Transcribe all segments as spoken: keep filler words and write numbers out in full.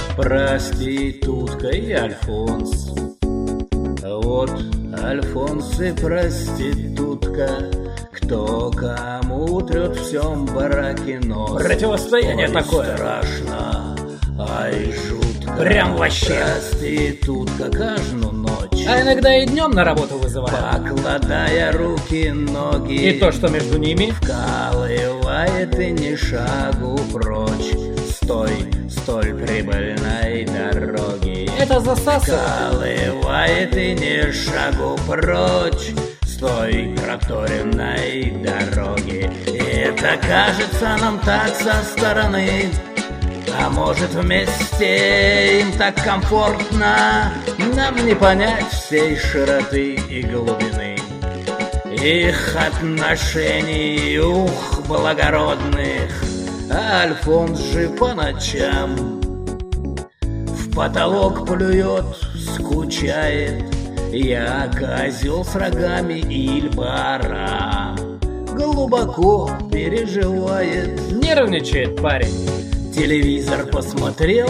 проститутка и Альфонс. Вот Альфонс и проститутка, кто кому трет в всем бараке нос. Противостояние Ой, такое. Страшно, ай, жутко. Прям вообще. Проститутка каждую ночь, А иногда и днем на работу вызывают. покладая руки, ноги, И то, что между ними. вкалывает и ни шагу прочь с той столь прибыльной дороги. Это засасывает. Вкалывает и ни шагу прочь с той проторенной дороги. И это кажется нам так со стороны, а может вместе им так комфортно, нам не понять всей широты и глубины их отношений, ух, благородных. А Альфонс же по ночам в потолок плюет, скучает. Я козел с рогами Ильбара глубоко переживает. Нервничает парень. Телевизор посмотрел,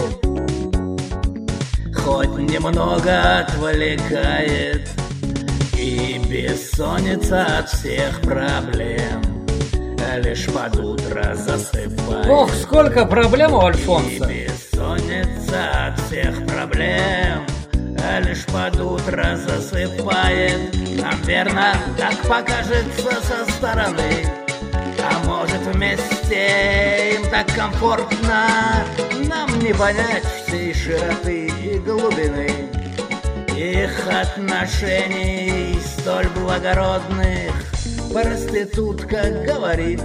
хоть немного отвлекает, и бессонница от всех проблем лишь под утро засыпает. Ох, сколько проблем у И Альфонса. бессонница от всех проблем лишь под утро засыпает. Нам верно так покажется со стороны, а может вместе им так комфортно, нам не понять всей широты и глубины их отношений столь благородных. Проститутка говорит: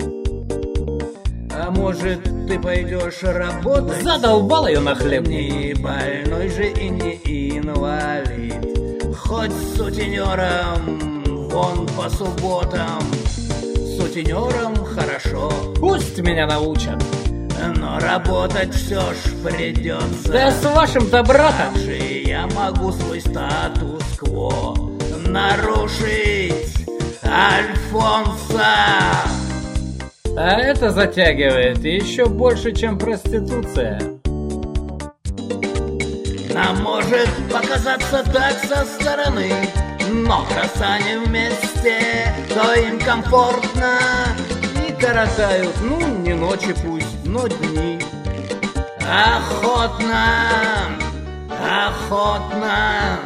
а может ты пойдешь работать? Задолбал ее на хлеб. Не больной же и не инвалид, хоть сутенером вон по субботам. Сутенером хорошо, Пусть меня научат. но работать все ж придется. Да с вашим-то братом. Как же я могу свой статус-кво нарушить, Альфонса? А это затягивает еще больше, чем проституция. Нам может показаться так со стороны, но раз они вместе, то им комфортно. И коротают, ну, не ночи пусть, но дни. Охотно, охотно